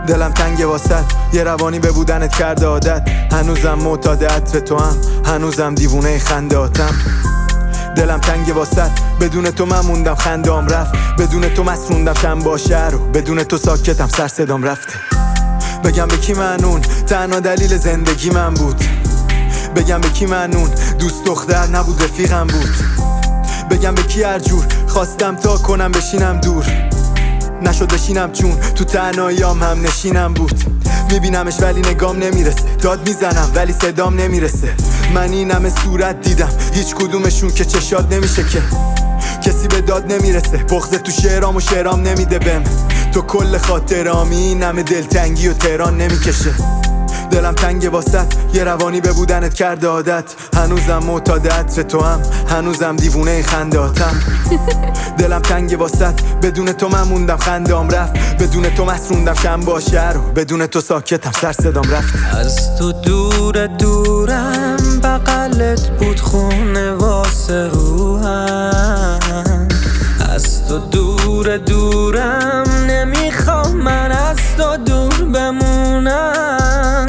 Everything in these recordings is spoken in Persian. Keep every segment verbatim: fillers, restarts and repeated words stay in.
دلم تنگ واسط، یه روانی به بودنت کرده عادت. هنوزم معتاد عطر تو هم، هنوزم دیوونه خندهاتم. دلم تنگ واسط، بدون تو من موندم خندام رفت. بدون تو مسروندم شم با شهر و بدون تو ساکتم سر صدام رفته. بگم به کی معنون تنها دلیل زندگی من بود. بگم به کی معنون دوست دختر نبود رفیقم بود. بگم به کی هر جور خواستم تا کنم بشینم دور، نشد بشینم چون تو تنهاییام هم نشینم بود. میبینمش ولی نگام نمیرسه، داد میزنم ولی صدام نمیرسه. من این همه صورت دیدم هیچ کدومشون که چشاد نمیشه که کسی به داد نمیرسه. بغض تو شعرام و شعرام نمیده بهم، تو کل خاطرامی این همه دلتنگی و تهران نمیکشه. دلم تنگ واسط، یه روانی به بودنت کرده عادت. هنوزم معتاد عطر تو هم، هنوزم دیوونه خندهاتم. دلم تنگ واسط، بدون تو من موندم خندام رفت. بدون تو مسروندم شم با شهر و بدون تو ساکتم سر صدام رفت. از تو دور دورم بغلت بود خونه واسه روحم. از تو دور دورم نمیخوام من از تو دور بمونم.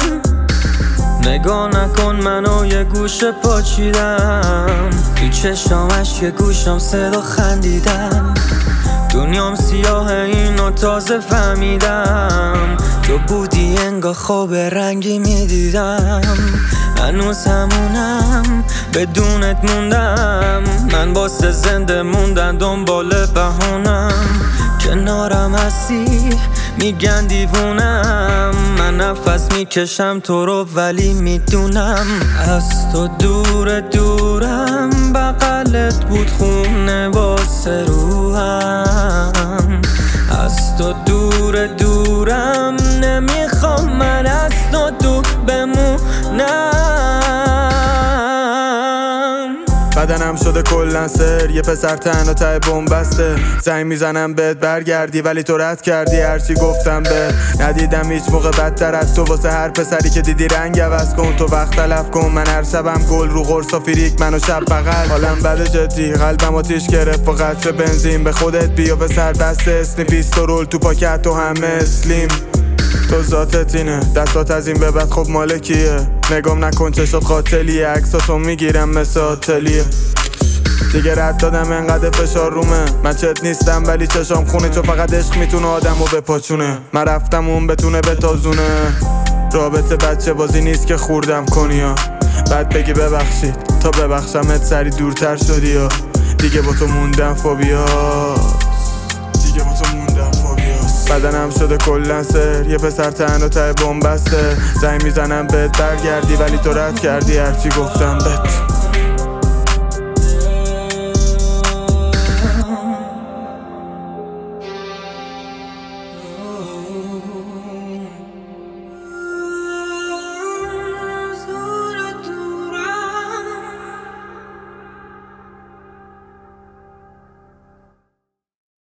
نگاه نکن منو یه گوشه پاچیدم، تو چشامش یه گوشم صدا خندیدم. دنیام سیاه اینو تازه فهمیدم، تو بودی انگار خواب رنگی میدیدم. هنوز همونم بدونت موندم، من واسه زنده موندن دنبال بهونم. کنارم هستی میگن دیوونم، من نفس میکشم تو رو ولی میدونم. از تو دور دورم بغلت بود خونه واسه روحم. از تو دور دورم نمیخوام من از تو دور بمونم. بدنم شده کلن سر، یه پسر تنها ته بومبسته. زنگ میزنم بهت برگردی ولی تو رد کردی هرچی گفتم به. ندیدم هیچ موقع بدتر از تو، واسه هر پسری که دیدی رنگ عوض کن. تو وقت تلف کن، من هر شبم گل رو قرص و فریک منو شب بغل. حالم بده جدی، قلبم آتیش گرفت با قطره بنزین. به خودت بیا پسر بسته اسنی پیستورول تو پاکت تو همه اسلیم. تو ذاتت اینه، دستات از این به بعد خب مالکیه. نگام نکن چشات قاتلیه، عکساتو میگیرم مثل آتلیه. دیگه رد دادم انقدر فشار رومه، من چت نیستم ولی چشام خونه. چون فقط عشق میتونه آدمو بپاچونه، من رفتم اون بتونه بتازونه. رابطه بچه بازی نیست که خوردم کنی ها، بعد بگی ببخشید تا ببخشمت سری دورتر شدی ها. دیگه با تو موندم فوبیا، دیگه با تو موندم فوبیا. بدنم شده کلن سر، یه پسر تنها ته بومبسته. زنگ میزنم بهت برگردی ولی تو رد کردی هرچی گفتم بهت.